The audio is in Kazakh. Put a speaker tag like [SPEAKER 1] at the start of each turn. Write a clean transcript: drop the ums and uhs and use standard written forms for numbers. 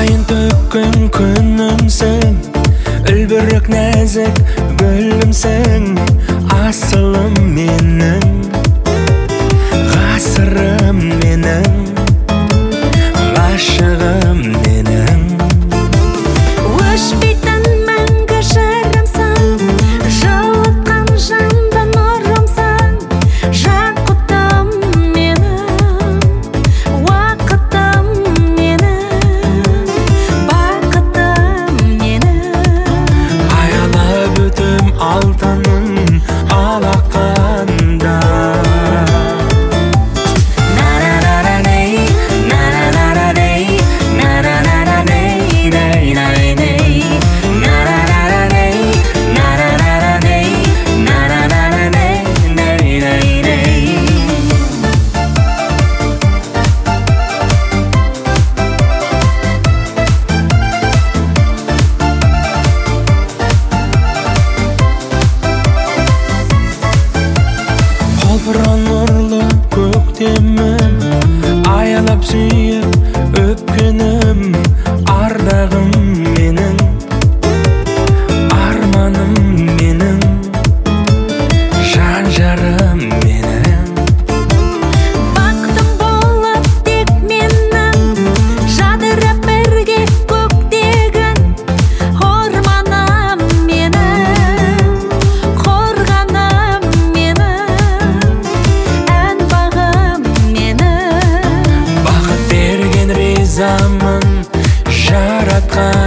[SPEAKER 1] айын төккен күнімсің, үлбірік нәзік гүлімсің, асылым менің, ғасырым менің, ғашығым менің.
[SPEAKER 2] Өшпейтін мәңгі жырымсың, жылытқан жанды нұрымсың, жақұтым менің, уақытым менің, бақытым менің.
[SPEAKER 1] Аялап өтім алтынын алақанда. Құлпырған нұрлы көктемім, аялап сүйіп өпкенім, ардағым менің, арманым менің, жан жарым менің.
[SPEAKER 2] Бақытым болып тек менің, жадырап бірге көктегін, орманым менің, қорғаным менің, ән бағым менің.
[SPEAKER 1] Бақыт берген ризамын жаратқан